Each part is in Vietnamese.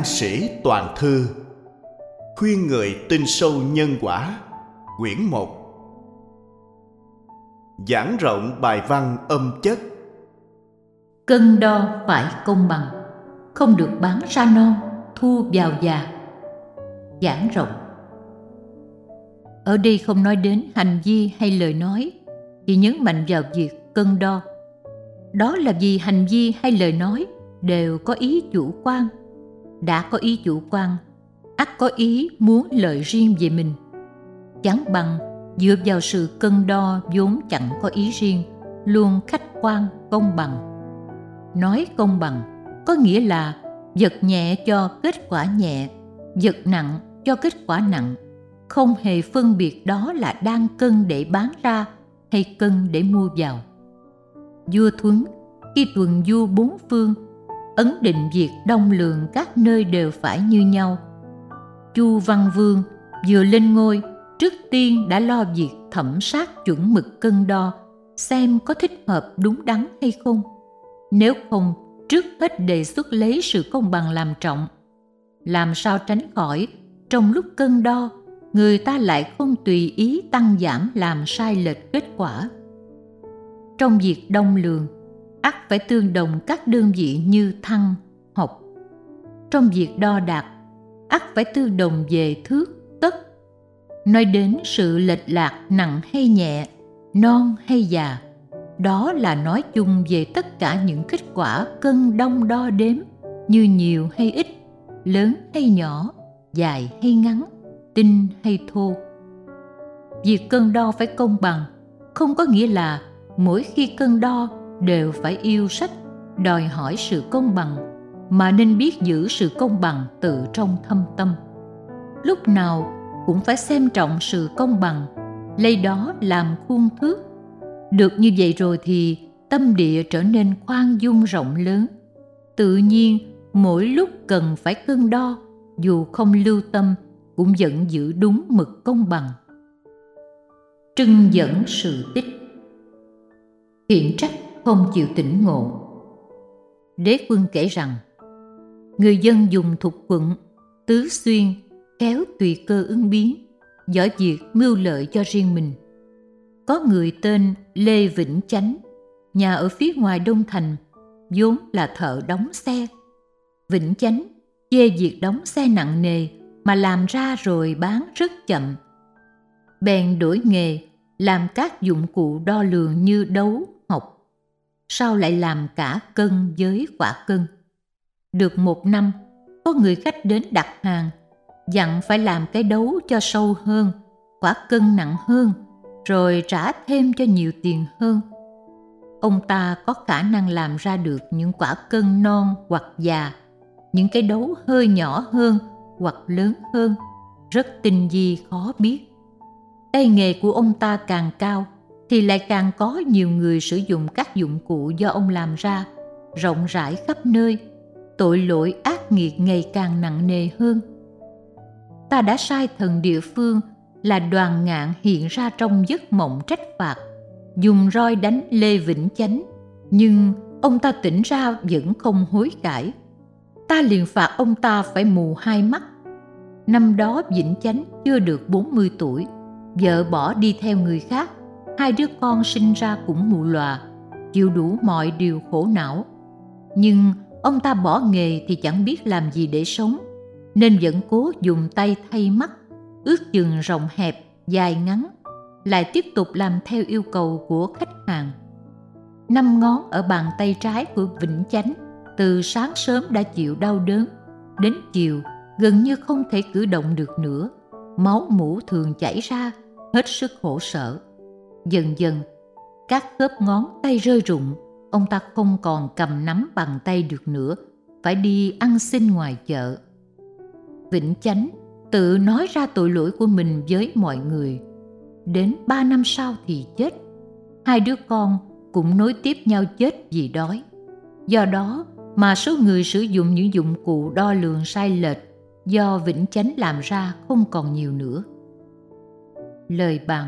An Sĩ Toàn Thư. Khuyên người tin sâu nhân quả. Quyển 1. Giảng rộng bài văn âm chất. Cân đo phải công bằng, không được bán ra non, thu vào già. Giảng rộng. Ở đây không nói đến hành vi hay lời nói, chỉ nhấn mạnh vào việc cân đo. Đó là vì hành vi hay lời nói đều có ý chủ quan. Đã có ý chủ quan, ắt có ý muốn lợi riêng về mình. Chẳng bằng dựa vào sự cân đo vốn chẳng có ý riêng, luôn khách quan, công bằng. Nói công bằng có nghĩa là vật nhẹ cho kết quả nhẹ, vật nặng cho kết quả nặng, không hề phân biệt đó là đang cân để bán ra hay cân để mua vào. Vua Thuấn khi tuần du bốn phương, ấn định việc đong lường các nơi đều phải như nhau. Chu Văn Vương vừa lên ngôi, trước tiên đã lo việc thẩm sát chuẩn mực cân đo, xem có thích hợp đúng đắn hay không. Nếu không, trước hết đề xuất lấy sự công bằng làm trọng. Làm sao tránh khỏi trong lúc cân đo, người ta lại không tùy ý tăng giảm làm sai lệch kết quả. Trong việc đong lường, ắt phải tương đồng các đơn vị như thăng, học. Trong việc đo đạc, ắt phải tương đồng về thước, tấc. Nói đến sự lệch lạc nặng hay nhẹ, non hay già, đó là nói chung về tất cả những kết quả cân đong đo đếm, như nhiều hay ít, lớn hay nhỏ, dài hay ngắn, tinh hay thô. Việc cân đo phải công bằng, không có nghĩa là mỗi khi cân đo đều phải yêu sách, đòi hỏi sự công bằng, mà nên biết giữ sự công bằng tự trong thâm tâm. Lúc nào cũng phải xem trọng sự công bằng, lấy đó làm khuôn thước. Được như vậy rồi thì tâm địa trở nên khoan dung rộng lớn. Tự nhiên mỗi lúc cần phải cân đo, dù không lưu tâm cũng vẫn giữ đúng mực công bằng. Trưng dẫn sự tích. Khiển trách không chịu tỉnh ngộ. Đế Quân kể rằng, người dân dùng thục quận, tứ xuyên, khéo tùy cơ ứng biến, giỏi việc mưu lợi cho riêng mình. Có người tên Lê Vĩnh Chánh, nhà ở phía ngoài Đông Thành, vốn là thợ đóng xe. Vĩnh Chánh chê việc đóng xe nặng nề mà làm ra rồi bán rất chậm. Bèn đổi nghề, làm các dụng cụ đo lường như đấu, học. Sau lại làm cả cân với quả cân. Được một năm, có người khách đến đặt hàng, dặn phải làm cái đấu cho sâu hơn, quả cân nặng hơn, rồi trả thêm cho nhiều tiền hơn. Ông ta có khả năng làm ra được những quả cân non hoặc già, những cái đấu hơi nhỏ hơn hoặc lớn hơn, rất tinh vi khó biết. Tay nghề của ông ta càng cao, thì lại càng có nhiều người sử dụng các dụng cụ do ông làm ra, rộng rãi khắp nơi. Tội lỗi ác nghiệt ngày càng nặng nề hơn. Ta đã sai thần địa phương là Đoàn Ngạn hiện ra trong giấc mộng trách phạt, dùng roi đánh Lê Vĩnh Chánh, nhưng ông ta tỉnh ra vẫn không hối cải. Ta liền phạt ông ta phải mù hai mắt. Năm đó Vĩnh Chánh chưa được 40 tuổi, vợ bỏ đi theo người khác, hai đứa con sinh ra cũng mù lòa, chịu đủ mọi điều khổ não. Nhưng ông ta bỏ nghề thì chẳng biết làm gì để sống, nên vẫn cố dùng tay thay mắt, ước chừng rộng hẹp, dài ngắn, lại tiếp tục làm theo yêu cầu của khách hàng. 5 ngón ở bàn tay trái của Vĩnh Chánh từ sáng sớm đã chịu đau đớn, đến chiều gần như không thể cử động được nữa, máu mủ thường chảy ra, hết sức khổ sở. Dần dần, các khớp ngón tay rơi rụng, ông ta không còn cầm nắm bàn tay được nữa, phải đi ăn xin ngoài chợ. Vĩnh Chánh tự nói ra tội lỗi của mình với mọi người. Đến 3 năm sau thì chết. Hai đứa con cũng nối tiếp nhau chết vì đói. Do đó mà số người sử dụng những dụng cụ đo lường sai lệch do Vĩnh Chánh làm ra không còn nhiều nữa. Lời bàn.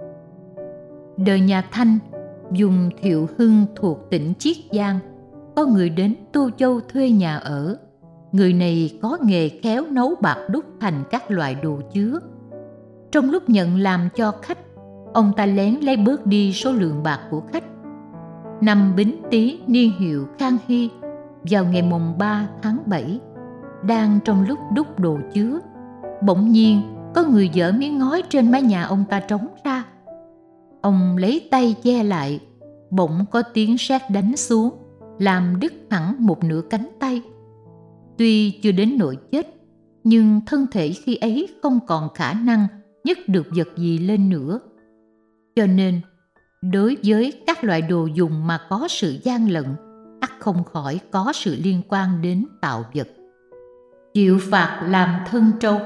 Đời nhà Thanh, vùng Thiệu Hưng thuộc tỉnh Chiết Giang, có người đến Tô Châu thuê nhà ở. Người này có nghề khéo nấu bạc đúc thành các loại đồ chứa. Trong lúc nhận làm cho khách, ông ta lén lấy bớt đi số lượng bạc của khách. Năm Bính Tý niên hiệu Khang Hy, vào ngày mùng 3 tháng 7, đang trong lúc đúc đồ chứa, bỗng nhiên có người dỡ miếng ngói trên mái nhà ông ta trống ra. Ông lấy tay che lại, bỗng có tiếng sét đánh xuống, làm đứt hẳn một nửa cánh tay. Tuy chưa đến nỗi chết, nhưng thân thể khi ấy không còn khả năng nhấc được vật gì lên nữa. Cho nên, đối với các loại đồ dùng mà có sự gian lận, ắt không khỏi có sự liên quan đến tạo vật. Chịu phạt làm thân trâu.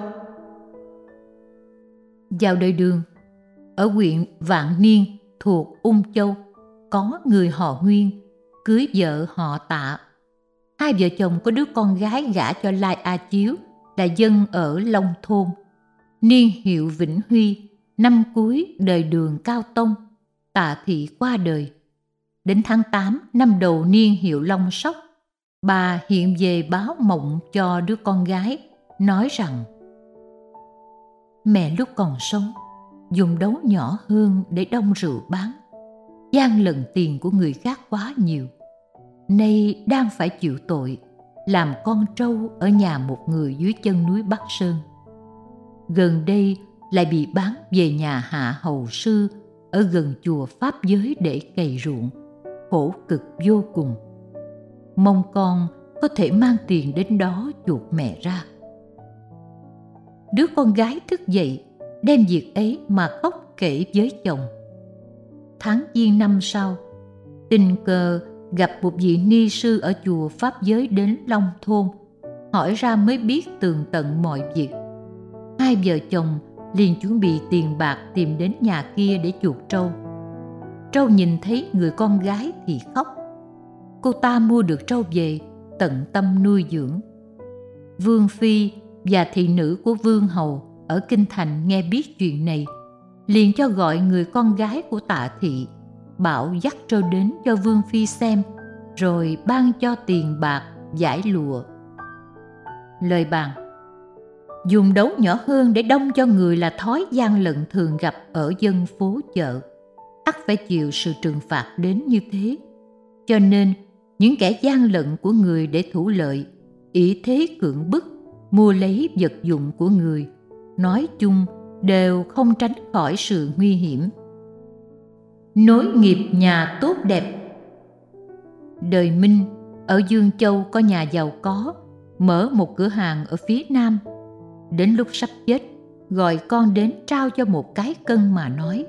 Vào đời Đường, ở huyện Vạn Niên thuộc Ung Châu, có người họ Nguyên cưới vợ họ Tạ. Hai vợ chồng có đứa con gái gả cho Lai A Chiếu, là dân ở Long Thôn. Niên hiệu Vĩnh Huy, năm cuối đời Đường Cao Tông, Tạ Thị qua đời. Đến tháng 8 năm đầu niên hiệu Long Sóc, bà hiện về báo mộng cho đứa con gái, nói rằng: mẹ lúc còn sống dùng đấu nhỏ hơn để đong rượu bán, gian lận tiền của người khác quá nhiều, nay đang phải chịu tội làm con trâu ở nhà một người dưới chân núi Bắc Sơn. Gần đây lại bị bán về nhà hạ hầu sư ở gần chùa Pháp Giới để cày ruộng, khổ cực vô cùng. Mong con có thể mang tiền đến đó chuộc mẹ ra. Đứa con gái thức dậy, đem việc ấy mà khóc kể với chồng. Tháng Giêng năm sau, tình cờ gặp một vị ni sư ở chùa Pháp Giới đến Long Thôn, hỏi ra mới biết tường tận mọi việc. Hai vợ chồng liền chuẩn bị tiền bạc tìm đến nhà kia để chuộc trâu. Trâu nhìn thấy người con gái thì khóc. Cô ta mua được trâu về, tận tâm nuôi dưỡng. Vương phi và thị nữ của vương hầu ở kinh thành nghe biết chuyện này, liền cho gọi người con gái của Tạ Thị, bảo dắt trâu đến cho vương phi xem, rồi ban cho tiền bạc, giải lụa. Lời bàn: dùng đấu nhỏ hơn để đong cho người là thói gian lận thường gặp ở dân phố chợ, ắt phải chịu sự trừng phạt đến như thế. Cho nên những kẻ gian lận của người để thủ lợi, ỷ thế cưỡng bức, mua lấy vật dụng của người, nói chung đều không tránh khỏi sự nguy hiểm. Nối nghiệp nhà tốt đẹp. Đời Minh ở Dương Châu có nhà giàu có, mở một cửa hàng ở phía Nam. Đến lúc sắp chết, gọi con đến trao cho một cái cân mà nói: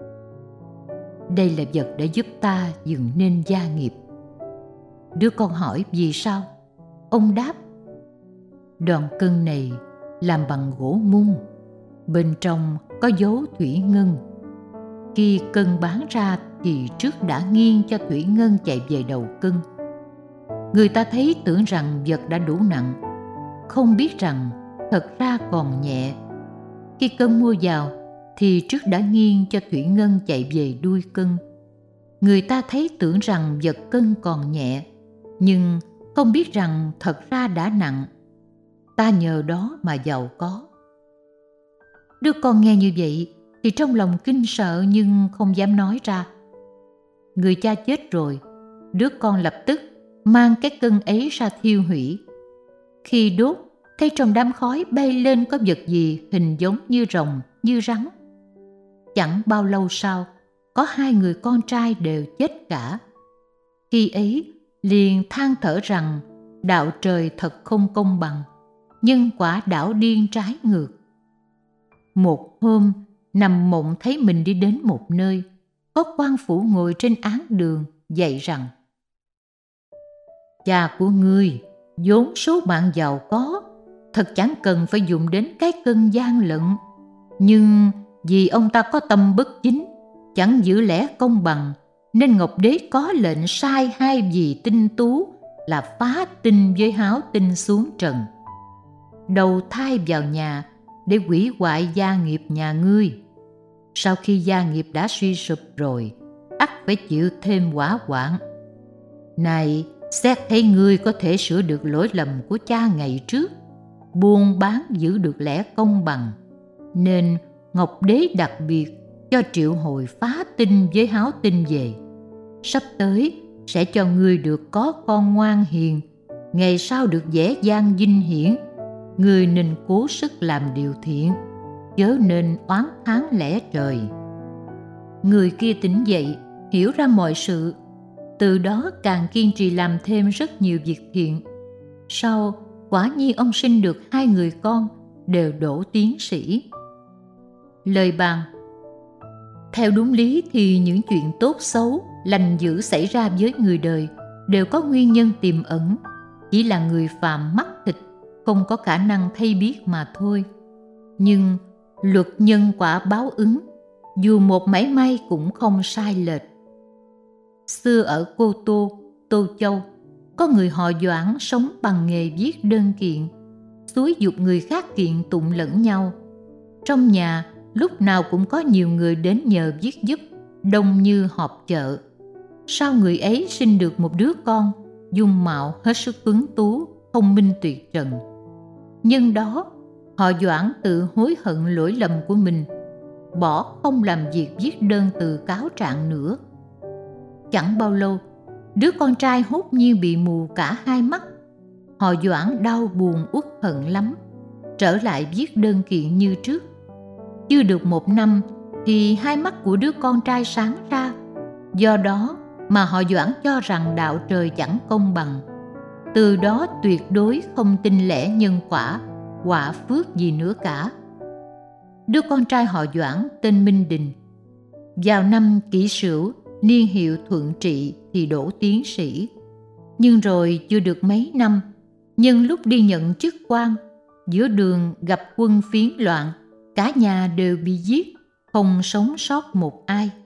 đây là vật để giúp ta dựng nên gia nghiệp. Đứa con hỏi vì sao? Ông đáp: đoạn cân này làm bằng gỗ mung, bên trong có dấu thủy ngân. Khi cân bán ra thì trước đã nghiêng cho thủy ngân chạy về đầu cân. Người ta thấy tưởng rằng vật đã đủ nặng, không biết rằng thật ra còn nhẹ. Khi cân mua vào thì trước đã nghiêng cho thủy ngân chạy về đuôi cân. Người ta thấy tưởng rằng vật cân còn nhẹ, nhưng không biết rằng thật ra đã nặng. Ta nhờ đó mà giàu có. Đứa con nghe như vậy thì trong lòng kinh sợ nhưng không dám nói ra. Người cha chết rồi, đứa con lập tức mang cái cân ấy ra thiêu hủy. Khi đốt, thấy trong đám khói bay lên có vật gì hình giống như rồng, như rắn. Chẳng bao lâu sau, có hai người con trai đều chết cả. Khi ấy, liền than thở rằng đạo trời thật không công bằng, nhân quả đảo điên trái ngược. Một hôm, nằm mộng thấy mình đi đến một nơi, có quan phủ ngồi trên án đường, dạy rằng: cha của ngươi vốn số mạng giàu có, thật chẳng cần phải dùng đến cái cân gian lận. Nhưng vì ông ta có tâm bất chính, chẳng giữ lẽ công bằng, nên Ngọc Đế có lệnh sai hai vị tinh tú là phá tinh với háo tinh xuống trần, đầu thai vào nhà để hủy hoại gia nghiệp nhà ngươi. Sau khi gia nghiệp đã suy sụp rồi, ắt phải chịu thêm quả hoạn. Này, Xét thấy ngươi có thể sửa được lỗi lầm của cha ngày trước, buôn bán giữ được lẽ công bằng, nên Ngọc Đế đặc biệt cho triệu hồi phá tinh với háo tinh về. Sắp tới sẽ cho ngươi được có con ngoan hiền, ngày sau được dễ dàng vinh hiển. Ngươi nên cố sức làm điều thiện, chớ nên oán thán lẽ trời. Người kia tỉnh dậy, hiểu ra mọi sự, từ đó càng kiên trì làm thêm rất nhiều việc thiện. Sau, quả nhiên ông sinh được 2 người con, đều đỗ tiến sĩ. Lời bàn: theo đúng lý thì những chuyện tốt xấu, lành dữ xảy ra với người đời đều có nguyên nhân tiềm ẩn, chỉ là người phàm mắc thịt không có khả năng thay biết mà thôi. Nhưng luật nhân quả báo ứng, dù một mảy may cũng không sai lệch. Xưa ở Cô Tô, Tô Châu, có người họ Doãn sống bằng nghề viết đơn kiện, xúi giục người khác kiện tụng lẫn nhau. Trong nhà lúc nào cũng có nhiều người đến nhờ viết giúp, đông như họp chợ. Sau người ấy sinh được một đứa con, dung mạo hết sức tuấn tú, thông minh tuyệt trần. Nhân đó, họ Doãn tự hối hận lỗi lầm của mình, bỏ không làm việc viết đơn từ cáo trạng nữa. Chẳng bao lâu, đứa con trai hốt nhiên bị mù cả 2 mắt. Họ Doãn đau buồn uất hận lắm, trở lại viết đơn kiện như trước. Chưa được 1 năm thì 2 mắt của đứa con trai sáng ra. Do đó mà họ Doãn cho rằng đạo trời chẳng công bằng. Từ đó tuyệt đối không tin lẽ nhân quả, quả phước gì nữa cả. Đứa con trai họ Doãn tên Minh Đình. Vào năm Kỷ Sửu, niên hiệu Thuận Trị thì đỗ tiến sĩ. Nhưng rồi chưa được mấy năm, nhân lúc đi nhận chức quan, giữa đường gặp quân phiến loạn, cả nhà đều bị giết, không sống sót một ai.